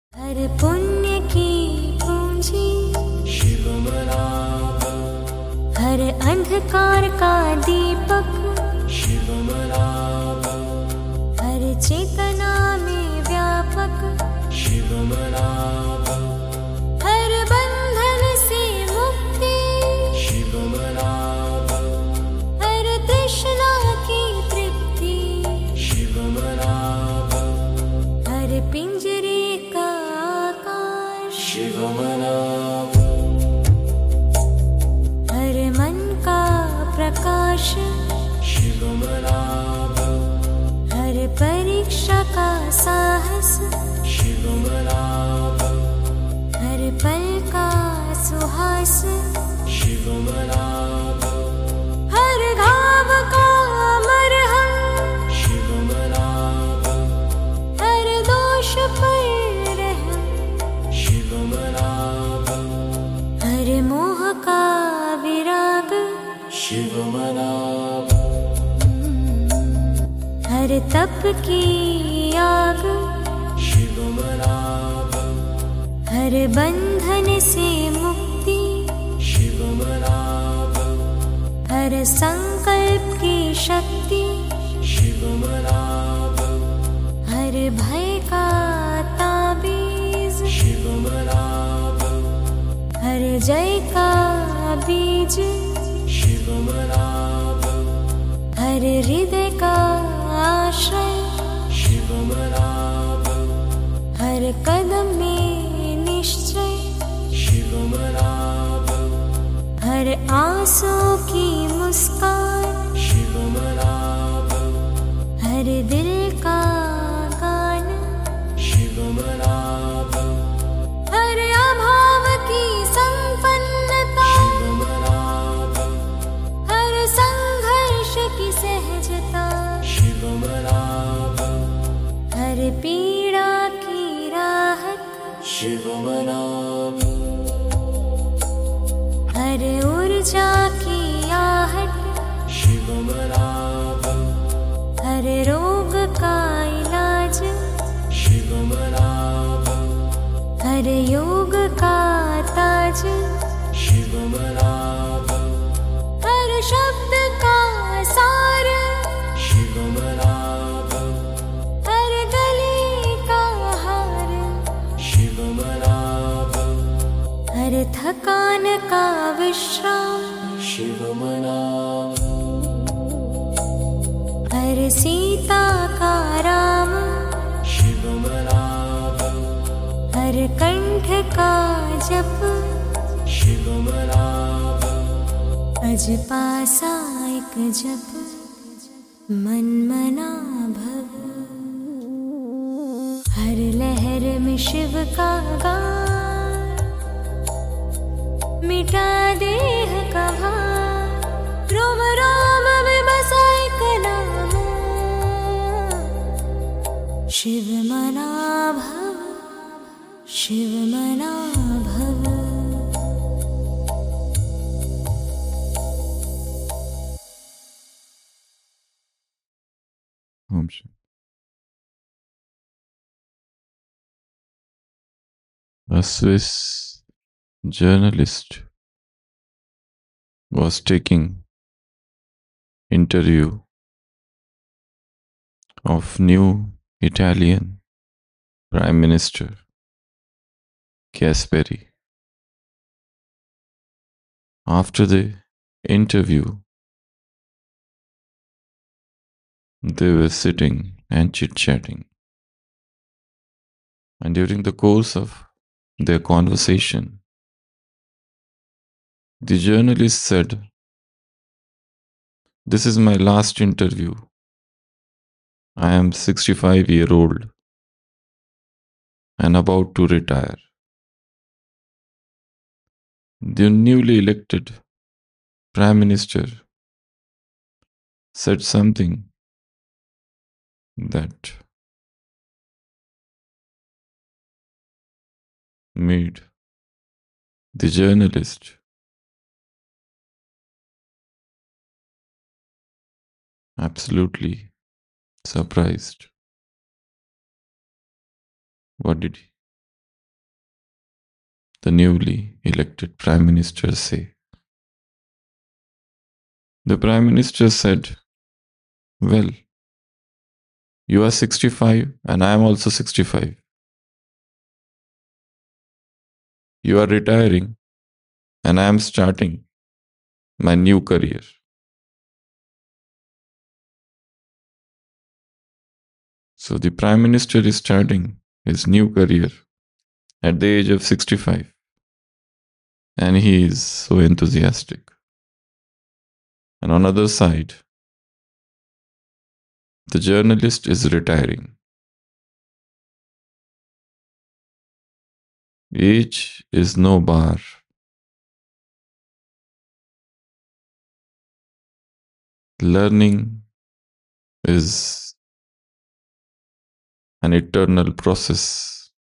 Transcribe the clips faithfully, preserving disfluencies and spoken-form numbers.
हर पुण्य की पूंजी शिवमनाभ, हर अंधकार का दीपक शिवमनाभ, हर चेतना में व्यापक शिवमनाभ, हर बंधन से मुक्ति शिवमनाभ, हर तृष्णा की तृप्ति शिवमनाभ, हर पिंजरे का आकाश शिवमनाभ, हर मन का प्रकाश शिवमनाभ, हर परीक्षा का साहस शिवमनाभ, हर पल का सुहास शिवमनाभ, हर घाव का मरहम शिवमनाभ, हर दोष पर रहम शिवमनाभ, हर मोह का विराग शिवमनाभ, हर तप की आग शिवमनाभ, हर बंधन से मुक्ति शिवमनाभ, हर संकल्प की शक्ति शिवमनाभ, हर भय का ताबीज शिवमनाभ, हर जय का बीज शिवमनाभ, हर हृदय का आश्रय शिवमनाभ, हर कदम में निश्चय शिवमनाभ, हर आंसू की मुस्कान शिवमनाभ, हर दिल का गान शिवमनाभ, हर अभाव की संपन्नता शिवमनाभ, हर संघर्ष की सहजता शिवमनाभ, हर पीड़ा की राहत शिवमनाभ, हर ऊर्जा की आहट शिवमनाभ, हर रोग का इलाज शिवमनाभ, हर योग का ताज शिवमनाभ, हर शब्द का सार शिवमनाभ, हर गले का हार शिवमनाभ, हर थकान का विश्राम शिवमनाभ, हर सीता का राम शिवमनाभ, हर कंठ का जप शिवमनाभ, अज पासा एक जप मन मना भव हर लहर में शिव का गान मिटा देह का भार रोम रोम में बसा एक नाम शिव मना भव शिव मना भव Om Shanti. A Swiss journalist was taking interview of new Italian Prime Minister Gasperi. After the interview, they were sitting and chit-chatting. And during the course of their conversation, the journalist said, "This is my last interview. I am sixty-five year old and about to retire." The newly elected Prime Minister said something that made the journalist absolutely surprised. What did he the newly elected Prime Minister say? The Prime Minister said, well, you are sixty-five and I am also sixty-five. You are retiring and I am starting my new career. So the Prime Minister is starting his new career at the age of sixty-five. And he is so enthusiastic. And on the other side, the journalist is retiring. Age is no bar. Learning is an eternal process.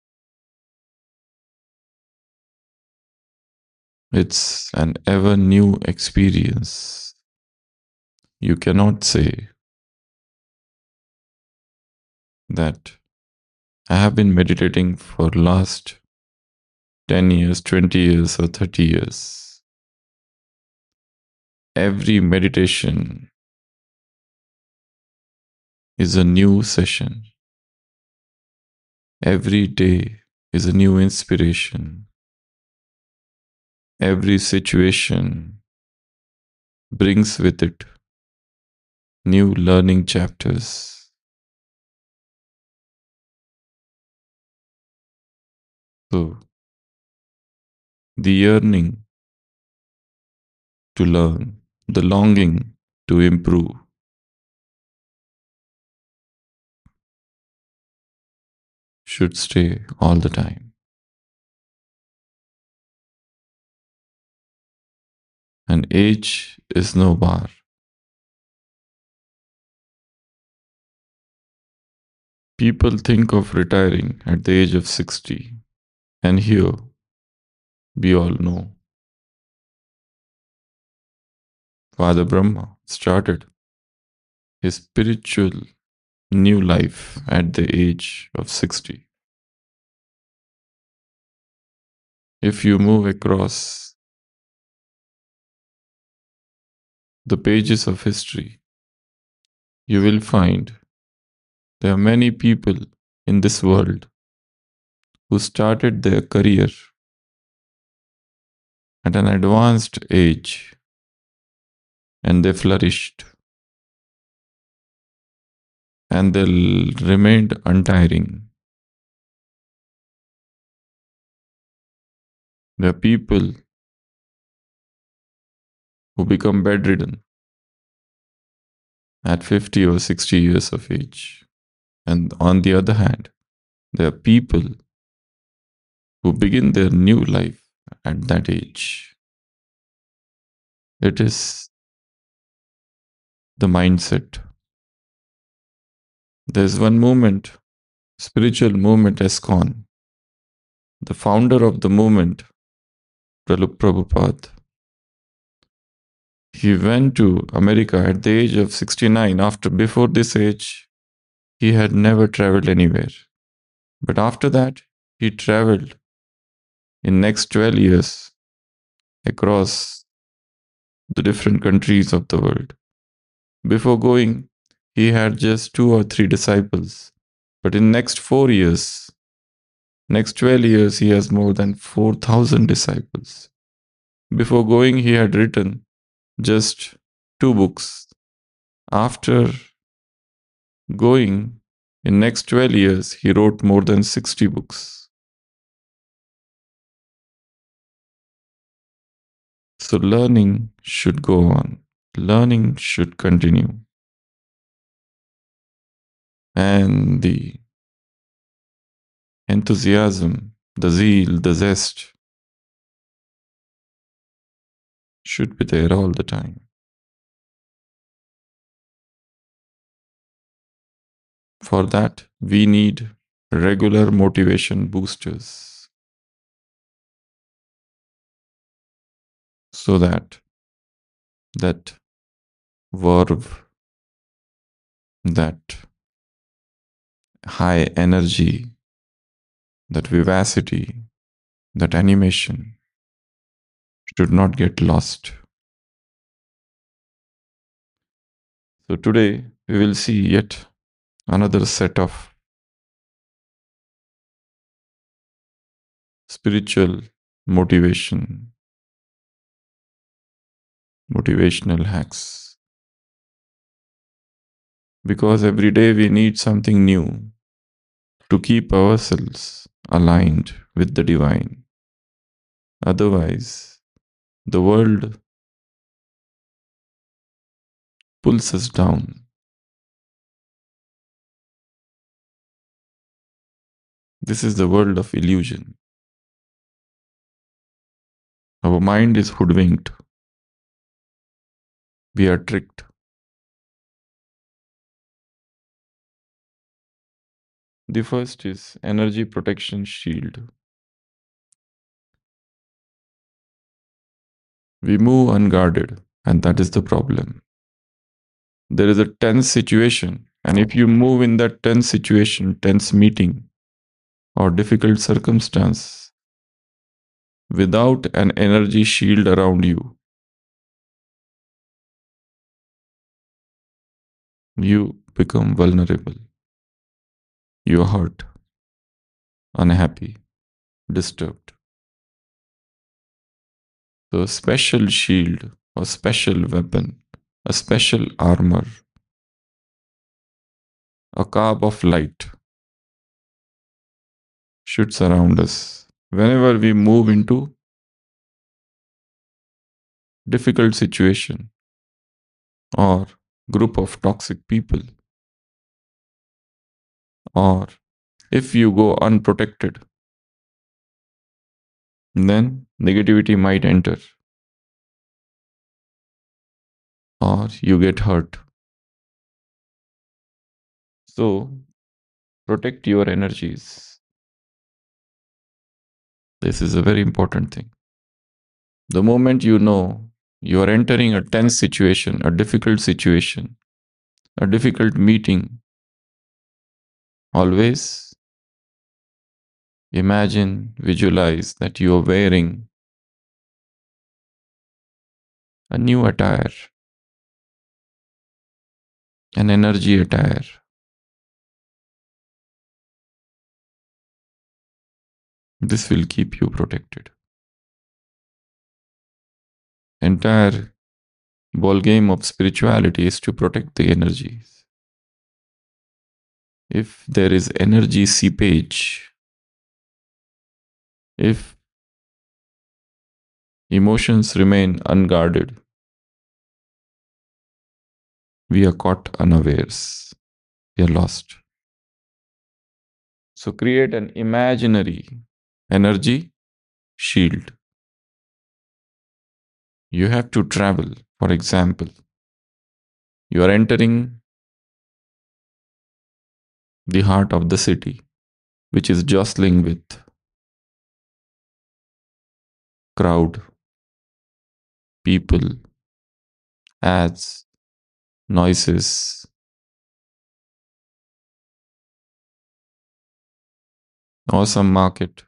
It's an ever new experience. You cannot say that I have been meditating for last ten years, twenty years, or thirty years. Every meditation is a new session. Every day is a new inspiration. Every situation brings with it new learning chapters. So, the yearning to learn, the longing to improve should stay all the time. And age is no bar. People think of retiring at the age of sixty, and here we all know Father Brahma started his spiritual new life at the age of sixty. If you move across the pages of history, you will find there are many people in this world who started their career at an advanced age and they flourished and they remained untiring. There are people who become bedridden at fifty or sixty years of age. And on the other hand, there are people who begin their new life at that age. It is the mindset. There's one movement, spiritual movement, ISKCON. The founder of the movement, Prabhupada Prabhupada, he went to America at the age of sixty-nine. After, before this age, he had never traveled anywhere. But after that, he traveled in next twelve years across the different countries of the world. Before going, he had just two or three disciples. But in next four years, next twelve years, he has more than four thousand disciples. Before going, he had written just two books. After going, in next twelve years, he wrote more than sixty books. So learning should go on. Learning should continue. And the enthusiasm, the zeal, the zest should be there all the time. For that, we need regular motivation boosters so that that verve, that high energy, that vivacity that animation should not get lost. So today we will see yet another set of spiritual motivation, motivational hacks. Because every day we need something new to keep ourselves aligned with the divine. Otherwise, the world pulls us down. This is the world of illusion. Our mind is hoodwinked. We are tricked. The first is energy protection shield. We move unguarded, and that is the problem. There is a tense situation, and if you move in that tense situation, tense meeting, or difficult circumstance without an energy shield around you, you become vulnerable. You are hurt, unhappy, disturbed. So, a special shield, a special weapon, a special armor, a carb of light should surround us whenever we move into difficult situation or group of toxic people, or if you go unprotected, then negativity might enter or you get hurt. So protect your energies. This is a very important thing. The moment you know you are entering a tense situation, a difficult situation, a difficult meeting, always imagine, visualize that you are wearing a new attire, an energy attire. This will keep you protected. Entire ball game of spirituality is to protect the energies. If there is energy seepage, if emotions remain unguarded, we are caught unawares. We are lost. So create an imaginary energy shield. You have to travel. For example, you are entering the heart of the city, which is jostling with crowd, people, ads, noises. Awesome market.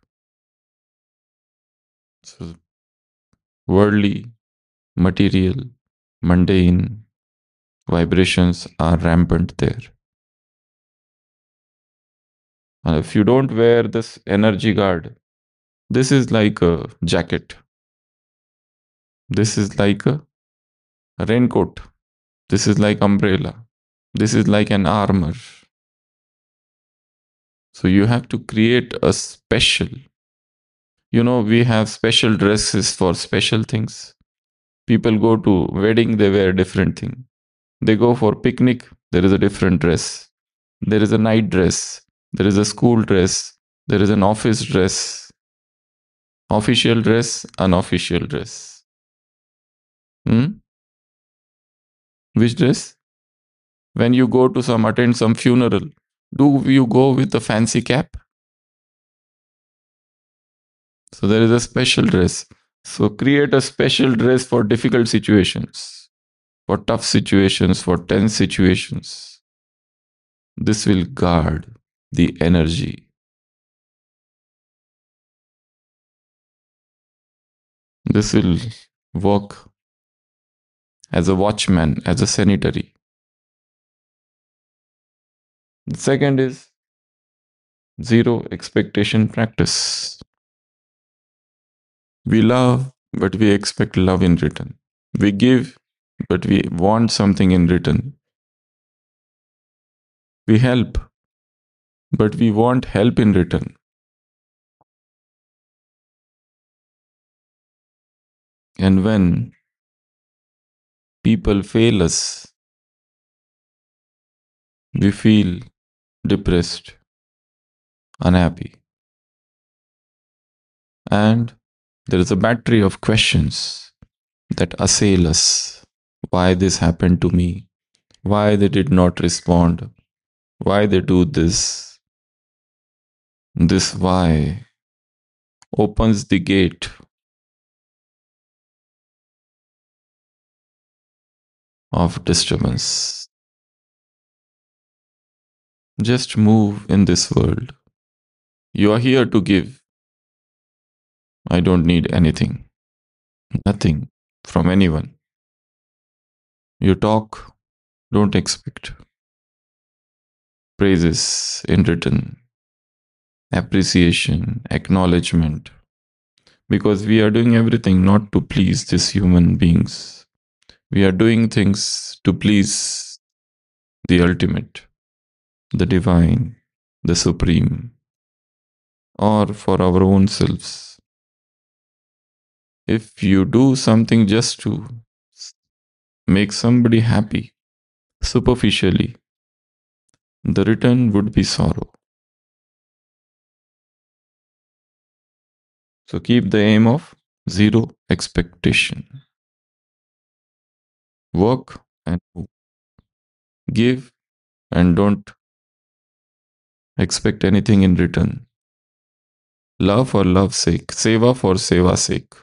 So worldly, material, mundane vibrations are rampant there. And if you don't wear this energy guard, this is like a jacket. This is like a raincoat. This is like umbrella. This is like an armor. So you have to create a special. You know, we have special dresses for special things. People go to wedding, they wear different thing. They go for picnic, there is a different dress. There is a night dress. There is a school dress. There is an office dress. Official dress, unofficial dress. Hmm? Which dress? When you go to some attend some funeral, do you go with a fancy cap? So there is a special dress. So create a special dress for difficult situations, for tough situations, for tense situations. This will guard the energy. This will work as a watchman, as a sanitary. The second is zero expectation practice. We love, but we expect love in return. We give, but we want something in return. We help, but we want help in return. And when people fail us, we feel depressed, unhappy. And there is a battery of questions that assail us. Why this happened to me? Why they did not respond? Why they do this? This why opens the gate of disturbance. Just move in this world. You are here to give. I don't need anything, nothing from anyone. You talk, don't expect praises in return, appreciation, acknowledgement, because we are doing everything not to please these human beings. We are doing things to please the ultimate, the divine, the supreme, or for our own selves. If you do something just to make somebody happy superficially, the return would be sorrow. So keep the aim of zero expectation. Work and move. Give and don't expect anything in return. Love for love's sake, seva for seva's sake.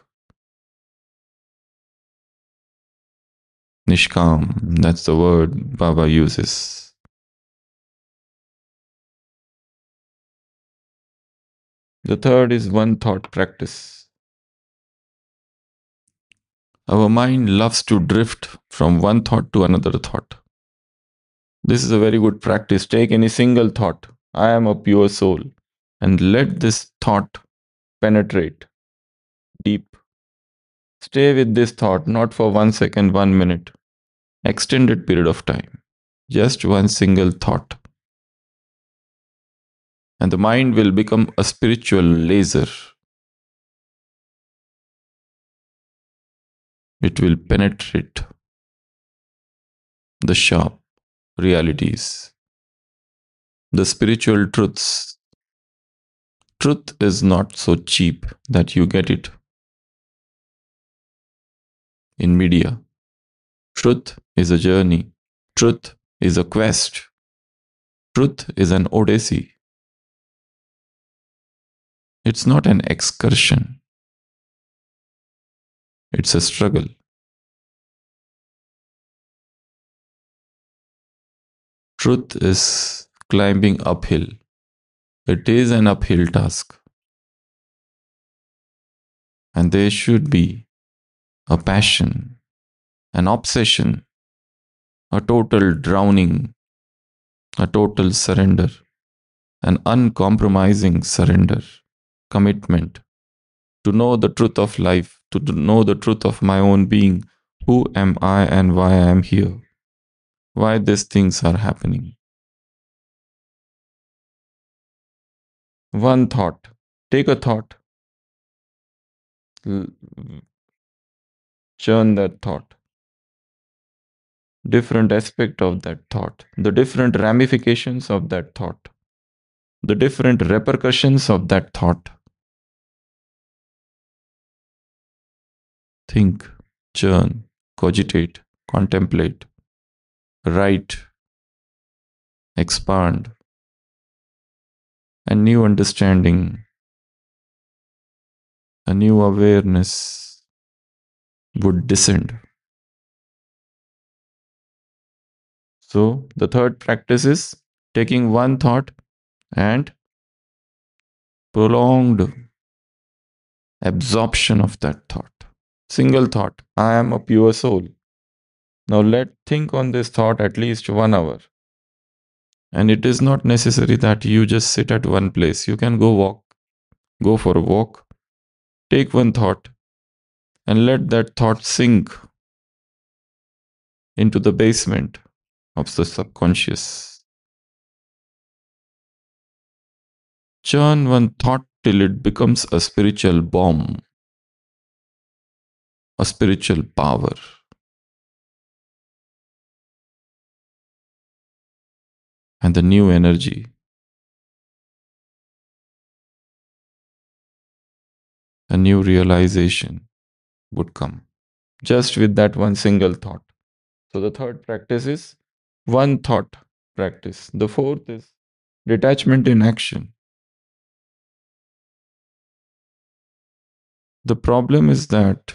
Nishkam, that's the word Baba uses. The third is one thought practice. Our mind loves to drift from one thought to another thought. This is a very good practice. Take any single thought. I am a pure soul. And let this thought penetrate deep. Stay with this thought, not for one second, one minute, extended period of time. Just one single thought. And the mind will become a spiritual laser. It will penetrate the sharp realities, the spiritual truths. Truth is not so cheap that you get it in media. Truth is a journey. Truth is a quest. Truth is an odyssey. It's not an excursion. It's a struggle. Truth is climbing uphill. It is an uphill task. And there should be a passion, an obsession, a total drowning, a total surrender, an uncompromising surrender, commitment to know the truth of life, to know the truth of my own being. Who am I and why I am here? Why these things are happening? One thought. Take a thought. Churn that thought. Different aspect of that thought. The different ramifications of that thought. The different repercussions of that thought. Think, churn, cogitate, contemplate, write, expand, a new understanding, a new awareness would descend. So, the third practice is taking one thought and prolonged absorption of that thought. Single thought, I am a pure soul. Now let think on this thought at least one hour. And it is not necessary that you just sit at one place. You can go walk, go for a walk, take one thought, and let that thought sink into the basement of the subconscious. Churn one thought till it becomes a spiritual bomb, a spiritual power. And the new energy, a new realization would come just with that one single thought. So the third practice is one thought practice. The fourth is detachment in action. The problem is that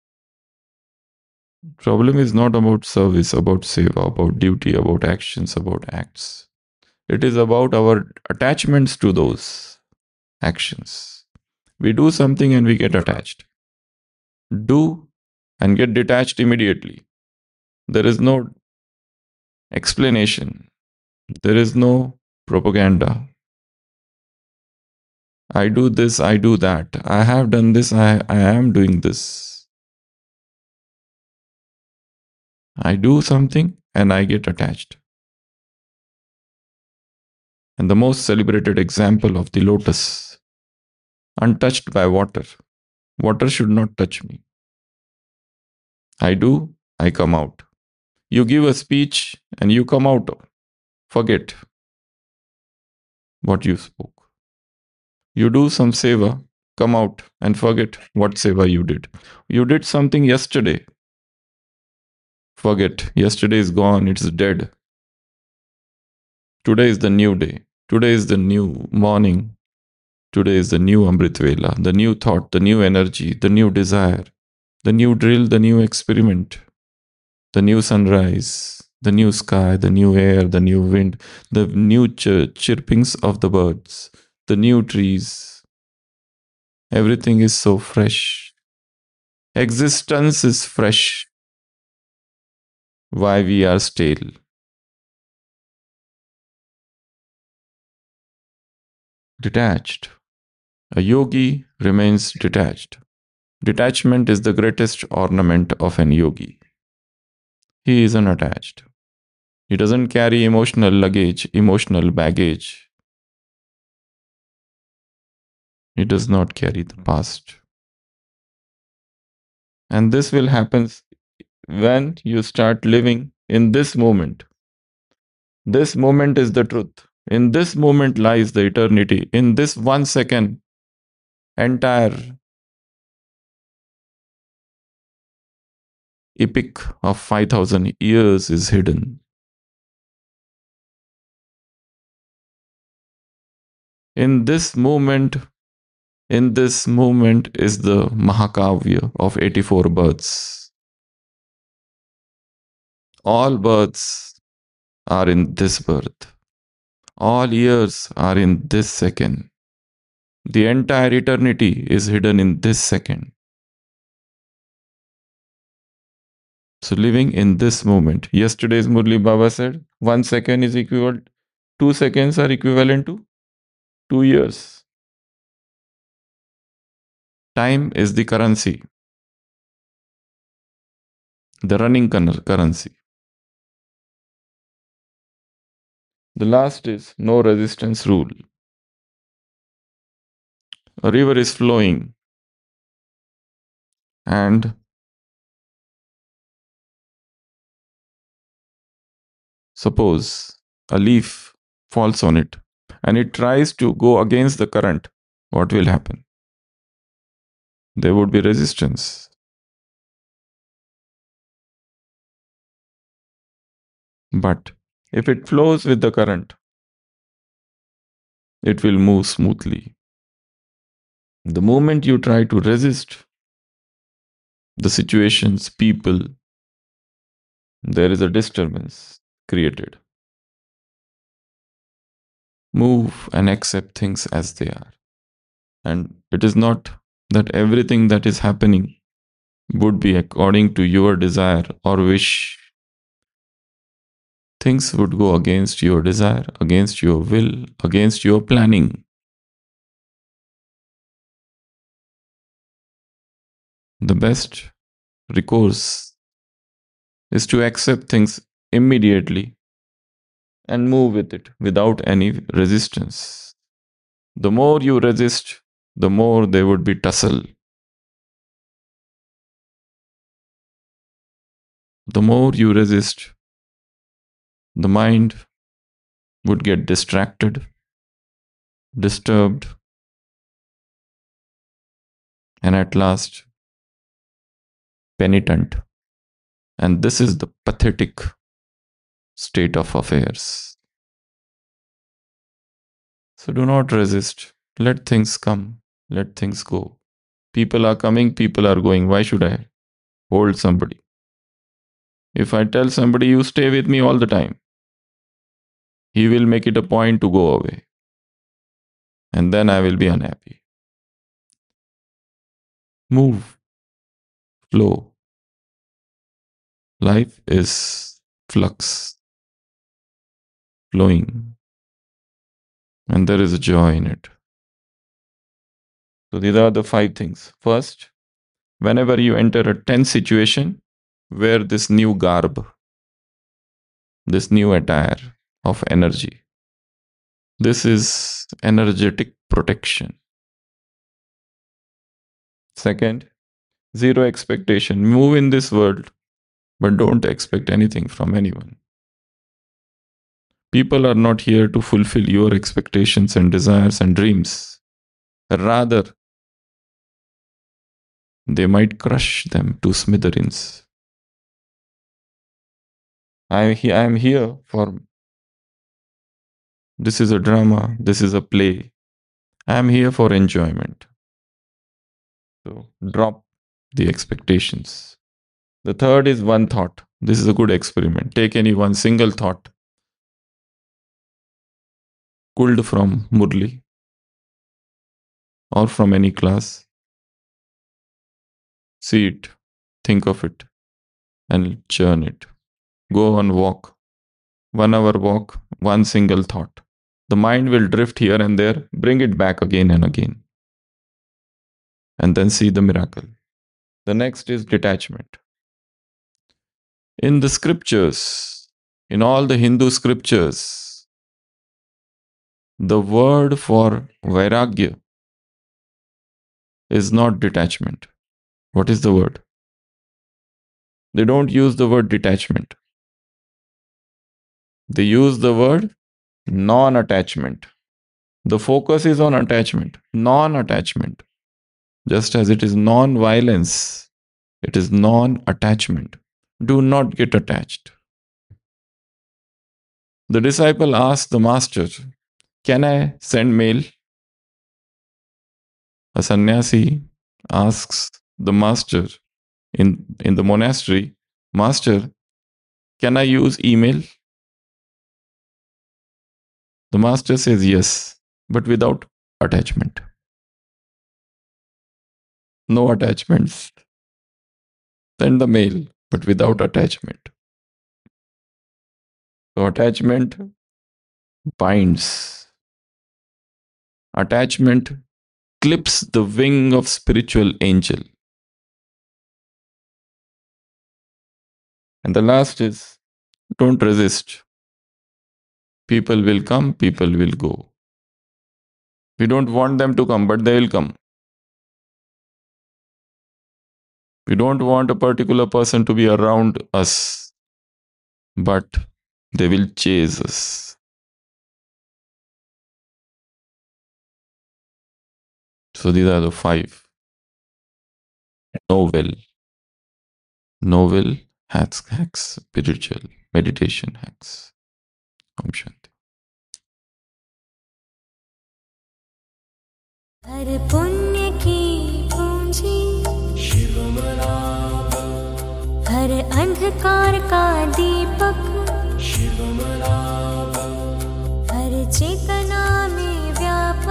problem is not about service, about seva, about duty, about actions, about acts. It is about our attachments to those actions. We do something and we get attached. Do and get detached immediately. There is no explanation. There is no propaganda. I do this, I do that. I have done this, I, I am doing this. I do something and I get attached. And the most celebrated example of the lotus, untouched by water. Water should not touch me. I do, I come out. You give a speech and you come out. Forget what you spoke. You do some seva, come out and forget what seva you did. You did something yesterday. Forget. Yesterday is gone, it's dead. Today is the new day. Today is the new morning. Today is the new Amrit Vela, the new thought, the new energy, the new desire, the new drill, the new experiment, the new sunrise, the new sky, the new air, the new wind, the new chir- chirpings of the birds, the new trees. Everything is so fresh. Existence is fresh. Why we are stale? Detached. A yogi remains detached. Detachment is the greatest ornament of an yogi. He is unattached. He doesn't carry emotional luggage, emotional baggage. He does not carry the past. And this will happen when you start living in this moment. This moment is the truth. In this moment lies the eternity. In this one second, entire epic of five thousand years is hidden. In this moment, in this moment is the Mahakavya of eighty-four births. All births are in this birth. All years are in this second. The entire eternity is hidden in this second. So living in this moment. Yesterday's Murli Baba said, one second is equivalent, two seconds are equivalent to two years. Time is the currency, the running currency. The last is no resistance rule. A river is flowing and suppose a leaf falls on it and it tries to go against the current. What will happen? There would be resistance. But if it flows with the current, it will move smoothly. The moment you try to resist the situations, people, there is a disturbance created. Move and accept things as they are. And it is not that everything that is happening would be according to your desire or wish, things would go against your desire, against your will, against your planning. The best recourse is to accept things immediately and move with it without any resistance. The more you resist, the more there would be tussle. The more you resist, the mind would get distracted, disturbed, and at last penitent. And this is the pathetic state of affairs. So do not resist. Let things come. Let things go. People are coming, people are going. Why should I hold somebody? If I tell somebody, you stay with me all the time, he will make it a point to go away. And then I will be unhappy. Move. Flow. Life is flux, flowing, and there is a joy in it. So these are the five things. First, whenever you enter a tense situation, wear this new garb, this new attire of energy. This is energetic protection. Second, zero expectation. Move in this world, but don't expect anything from anyone. People are not here to fulfill your expectations and desires and dreams. Rather, they might crush them to smithereens. I am here for, this is a drama, this is a play. I am here for enjoyment. So drop the expectations. The third is one thought. This is a good experiment. Take any one single thought, pulled from Murli or from any class. See it, think of it, and churn it. Go on walk. One hour walk, one single thought. The mind will drift here and there, bring it back again and again. And then see the miracle. The next is detachment. In the scriptures, in all the Hindu scriptures, the word for vairagya is not detachment. What is the word? They don't use the word detachment. They use the word non-attachment. The focus is on attachment, non-attachment. Just as it is non-violence, it is non-attachment. Do not get attached. The disciple asked the master, can I send mail? A sannyasi asks the master in, in the monastery, Master, can I use email? The master says yes, but without attachment. No attachments. Send the mail, but without attachment. So attachment binds. Attachment clips the wing of spiritual angel. And the last is, don't resist. People will come, people will go. We don't want them to come, but they will come. We don't want a particular person to be around us, but they will chase us. So these are the five. No will. No will hacks, hacks, spiritual meditation hacks. Om Shanti. हर पुण्य की पूंजी शिवमनाभ हर अंधकार का दीपक शिवमनाभ हर चेतना में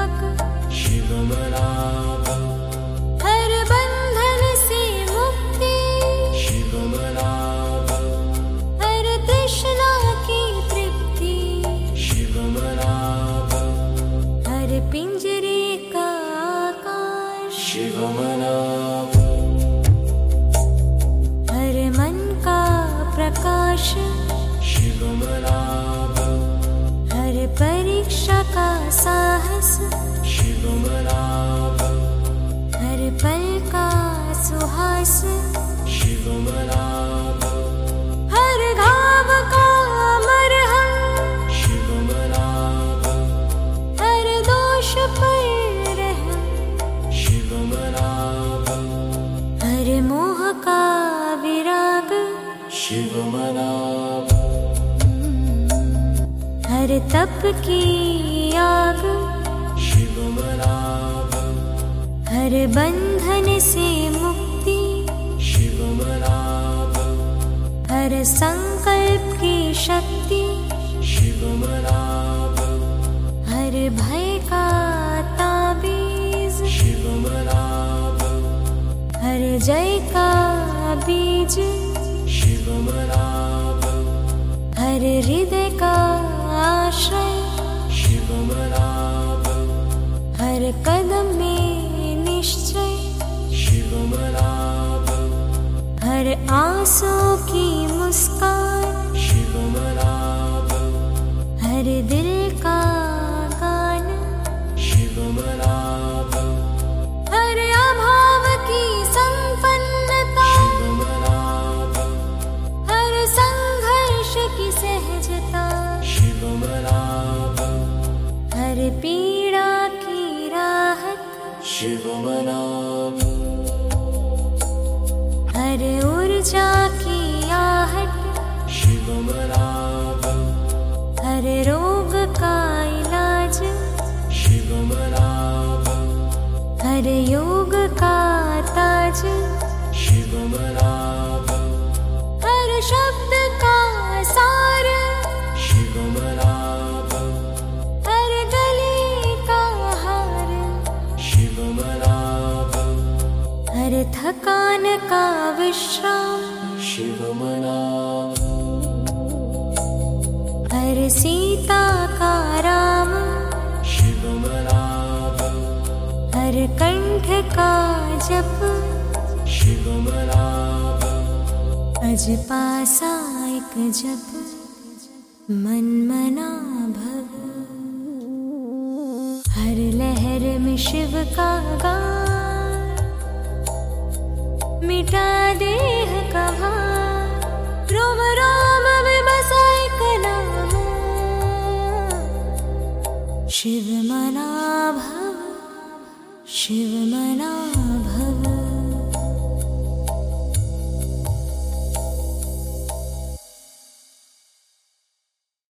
व्यापक शिवमनाभ हर बंधन से मुक्ति शिवमना हर मन का प्रकाश शिवमना हर परीक्षा का साहस शिवमना हर पल का सुहास शिवमना हर घाव का मरहम शिवमना हर दोष पर रहम शिवमना हर मोह का विराग शिवमना हर तप की आग शिवमना हर बंधन से मुक्ति शिवमना हर संकल्प की शक्ति शिवमना हर भय का ताबीज शिवमना हर जय का बीज शिवमना हर हृदय का आश्रय शिवमना हर कदम में निश्चय शिवमना हर आंसू की मुस्कान शिवमना हर दिल का गान शिवमना हर अभाव की संपन्नता शिवमना हर संघर्ष की सहजता शिवमना हर पीड़ा की राहत शिवमना हर ऊर्जा की आहट शिवमना हर रोग का इलाज शिवमना हर योग का ताज शिवमना हर शब्द का सार शिवमना हर गले का हार शिवमना हर थकान का विश्राम शिवमना हर सीता का राम शिवमना हर कंठ का जप शिवमना अज पासा एक जप मन मना भव हर लहर में शिव का गान मिटा देह का भार रोम रोम में बसा एक नाम शिव मना भव शिव मना